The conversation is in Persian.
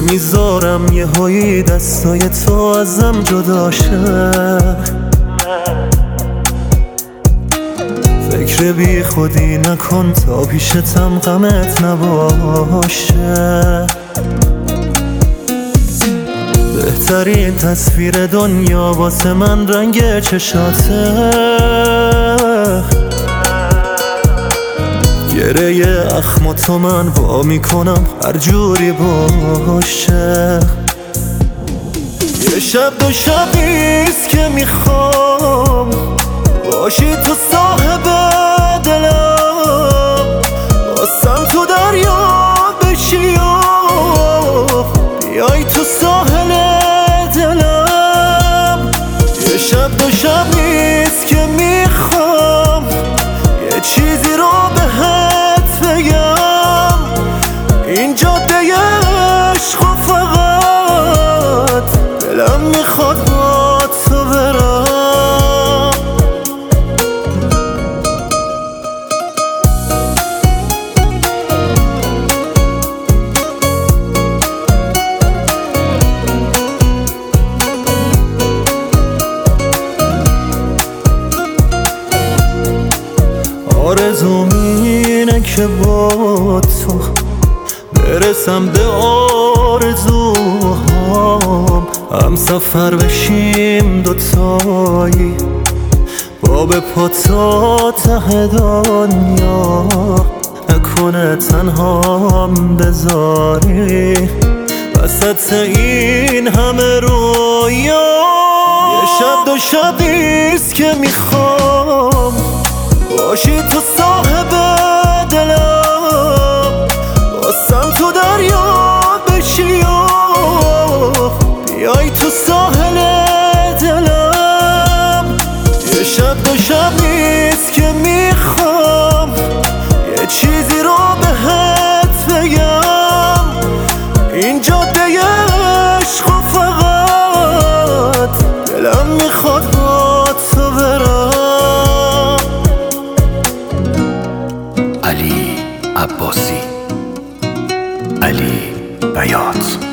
نمیذارم یه هایی دستای تو ازم جدا شه. فکر بی خودی نکن تا پیشتم غمت نباشه. بهترین تصویر دنیا واسه من رنگ چشاته. گره اخم تو من وا میکنم هر جوری باشه. یه شب دو شبیست که میخوام باشی تو صاحب دلم، واسم تو دریا بشی و بیای تو ساحل دلم. یه شب دو شب نیست که میخوام یه چیزی رو بهت بگم. این جاده عشق و فقط دلم میخواد با تو برم. آرزوم اینه که با تو برسم به آرزوهام، هم سفر بشیم دوتایی با به پا تا ته دنیا. نکنه تنهام بذاری وسط این همه رویا. یه شب دو شبیست که میخوام باشی تو صاحب دلم، واسم تو دریا بشی و بیای تو ساحل دلم. یه شب دو شب نیست که میخوام یه چیزی رو بهت بگم. این جاده عشق و فقط دلم میخواد با تو برم. علی عباسی، علی بیات.